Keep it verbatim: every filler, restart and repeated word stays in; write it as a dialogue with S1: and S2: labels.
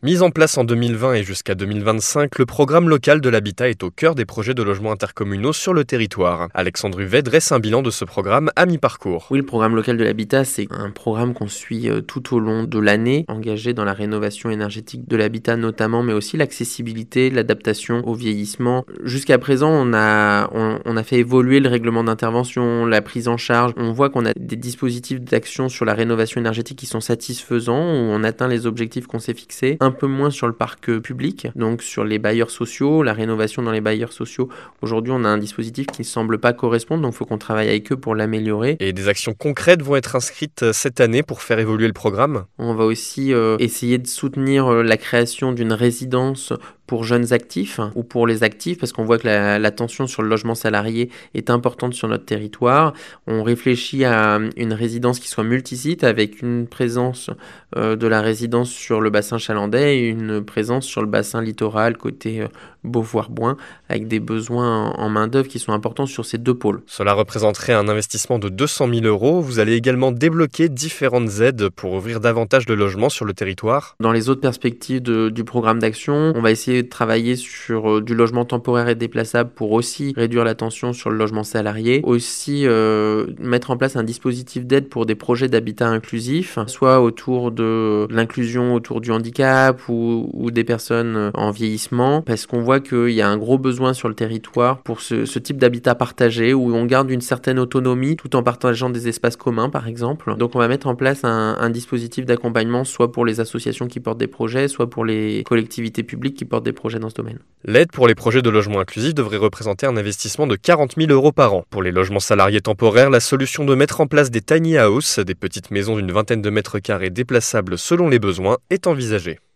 S1: Mis en place en deux mille vingt et jusqu'à deux mille vingt-cinq, le programme local de l'habitat est au cœur des projets de logements intercommunaux sur le territoire. Alexandre Huvet dresse un bilan de ce programme à mi-parcours.
S2: Oui, le programme local de l'habitat, c'est un programme qu'on suit tout au long de l'année, engagé dans la rénovation énergétique de l'habitat notamment, mais aussi l'accessibilité, l'adaptation au vieillissement. Jusqu'à présent, on a, on, on a fait évoluer le règlement d'intervention, la prise en charge. On voit qu'on a des dispositifs d'action sur la rénovation énergétique qui sont satisfaisants, où on atteint les objectifs qu'on s'est fixés. Un peu moins sur le parc public, donc sur les bailleurs sociaux, la rénovation dans les bailleurs sociaux. Aujourd'hui, on a un dispositif qui ne semble pas correspondre, donc il faut qu'on travaille avec eux pour l'améliorer.
S1: Et des actions concrètes vont être inscrites cette année pour faire évoluer le programme.
S2: On va aussi euh, essayer de soutenir euh, la création d'une résidence pour jeunes actifs ou pour les actifs, parce qu'on voit que la, la tension sur le logement salarié est importante sur notre territoire. On réfléchit à une résidence qui soit multisite, avec une présence euh, de la résidence sur le bassin chalandais et une présence sur le bassin littoral côté euh, Beauvoir-Boing, avec des besoins en main-d'œuvre qui sont importants sur ces deux pôles.
S1: Cela représenterait un investissement de deux cent mille euros. Vous allez également débloquer différentes aides pour ouvrir davantage de logements sur le territoire.
S2: Dans les autres perspectives de, du programme d'action, on va essayer de travailler sur euh, du logement temporaire et déplaçable pour aussi réduire la tension sur le logement salarié. Aussi euh, mettre en place un dispositif d'aide pour des projets d'habitat inclusif, soit autour de l'inclusion autour du handicap ou, ou des personnes en vieillissement, parce qu'on voit qu'il y a un gros besoin sur le territoire pour ce, ce type d'habitat partagé où on garde une certaine autonomie tout en partageant des espaces communs par exemple. Donc on va mettre en place un, un dispositif d'accompagnement soit pour les associations qui portent des projets, soit pour les collectivités publiques qui portent des projets dans ce domaine.
S1: L'aide pour les projets de logement inclusif devrait représenter un investissement de quarante mille euros par an. Pour les logements salariés temporaires, la solution de mettre en place des tiny houses, des petites maisons d'une vingtaine de mètres carrés déplaçables selon les besoins, est envisagée.